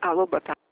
Alô, boa tarde.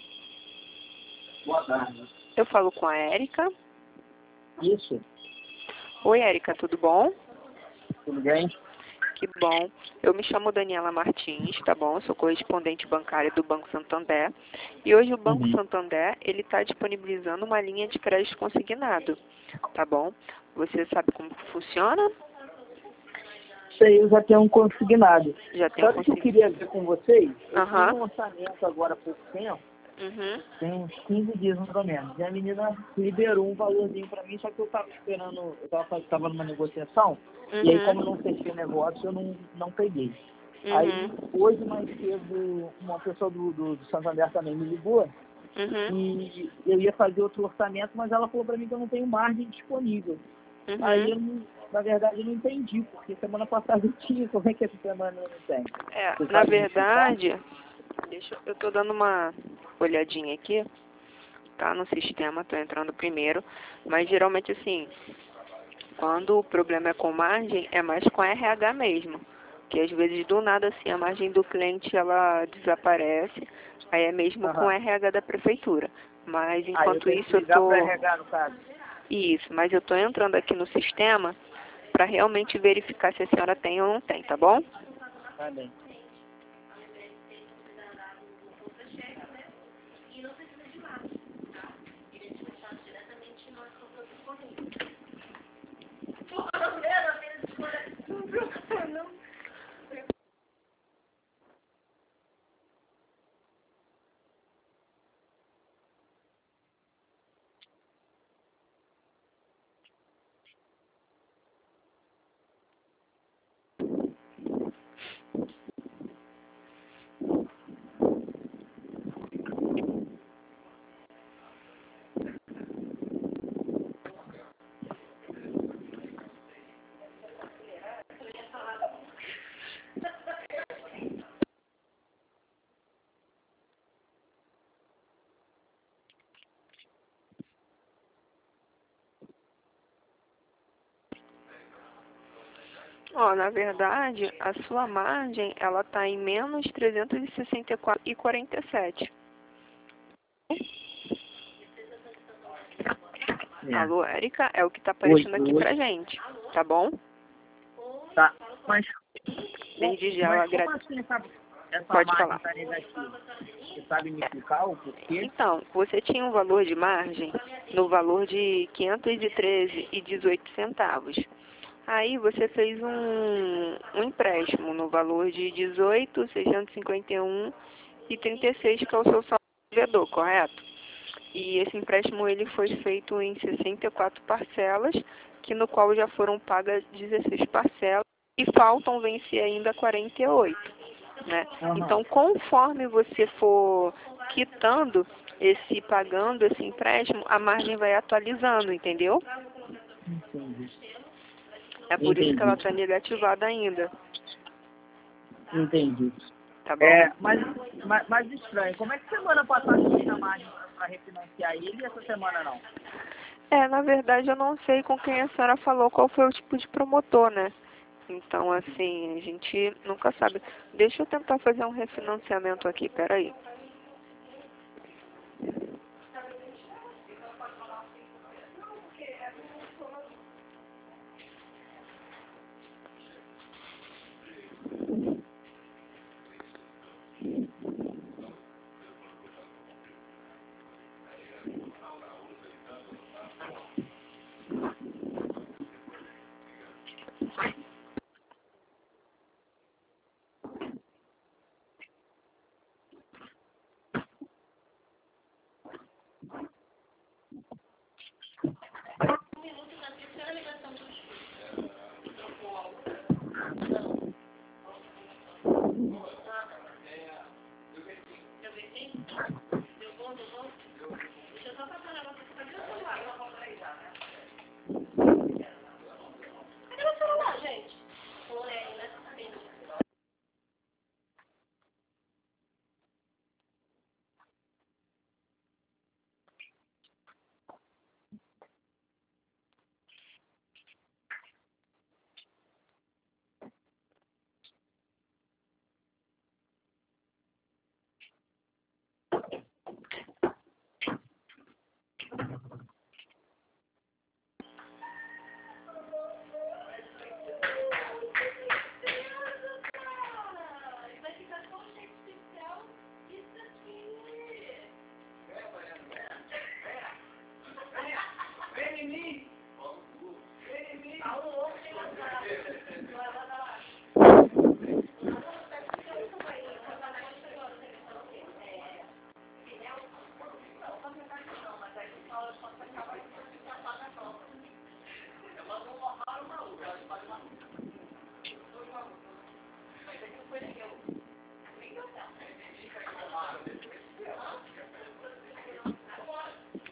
Boa tarde. Eu falo com a Érica. Isso, Oi, Érica, tudo bom? tudo bem? Que bom. Eu me chamo Daniela Martins, tá bom? Eu sou correspondente bancária do Banco Santander. E hoje o Banco Santander, ele está disponibilizando uma linha de crédito consignado, tá bom? Você sabe como que funciona? Sei, eu já tenho um consignado. Já tem um Sabe o que eu consignado? queria ver com vocês? Eu Aham. fiz um orçamento agora há pouco tempo, Uhum. tem uns 15 dias mais ou menos. E a menina liberou um valorzinho pra mim, só que eu tava esperando, tava numa negociação, e aí como eu Uhum. não fechei o negócio, eu não peguei. Aí Uhum. hoje mais cedo, uma pessoa do Santander também me ligou, Uhum. e eu ia fazer outro orçamento, mas ela falou pra mim que eu não tenho margem disponível. Aí, eu, Uhum. na verdade, eu não entendi, porque semana passada eu tinha, como é que essa semana eu não tenho? Você Na sabe me explicar? verdade, eu tô dando uma olhadinha aqui, tá? No sistema, tô entrando primeiro, mas geralmente assim, quando o problema é com margem, é mais com RH mesmo, que às vezes do nada assim a margem do cliente ela desaparece, aí é mesmo com o Aham. RH da prefeitura. Mas Aí eu enquanto tenho que isso eu ligar para tô RH, no caso. mas eu tô entrando aqui no sistema para realmente verificar se a senhora tem ou não tem, tá bom? Tá bem. Ó, na verdade, a sua margem, ela tá em menos 364,47. É. Alô, Érica, é o que tá Oi, aparecendo aqui oi. pra gente, tá bom? Tá. Mas, Desde já eu como agradeço. assim essa Pode margem falar. tá negativa? Você sabe me explicar o porquê? Então, você tinha um valor de margem no valor de 513,18 centavos. Aí você fez um empréstimo no valor de 18.651,36, que é o seu saldo devedor, correto? E esse empréstimo ele foi feito em 64 parcelas, que no qual já foram pagas 16 parcelas e faltam vencer ainda 48, né? Aham. Então, conforme você for quitando pagando esse empréstimo, a margem vai atualizando, entendeu? Entendi. É por isso que ela Entendi. está negativada ainda, Entendi. tá bom? Mas estranho. Como é que semana passada eu tinha margem para refinanciar ele e essa semana não? Na verdade, eu não sei com quem a senhora falou qual foi o tipo de promotor, né? Então, assim, a gente nunca sabe. Deixa eu tentar fazer um refinanciamento aqui, peraí.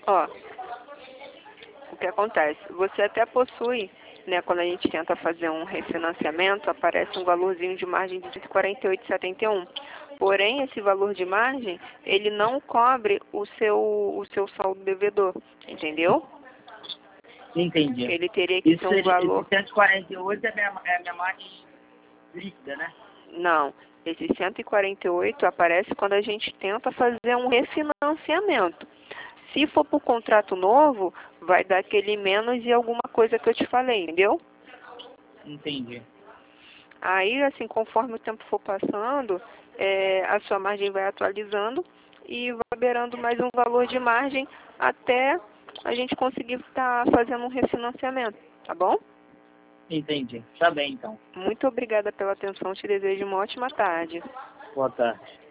Ó, o que acontece? Você até possui, né, quando a gente tenta fazer um refinanciamento, aparece um valorzinho de margem de 48,71. Porém, esse valor de margem, ele não cobre o seu saldo devedor, entendeu? Entendi. Ele teria que Isso ter um seria, valor... esse 148 é a minha margem líquida, né? Não, esse 148 aparece quando a gente tenta fazer um refinanciamento. Se for por contrato novo, vai dar aquele menos e alguma coisa que eu te falei, entendeu? Entendi. Aí, assim, conforme o tempo for passando, a sua margem vai atualizando e vai beirando mais um valor de margem até a gente conseguir estar fazendo um refinanciamento, tá bom? Entendi. Tá bem, então. Muito obrigada pela atenção, te desejo uma ótima tarde. Boa tarde.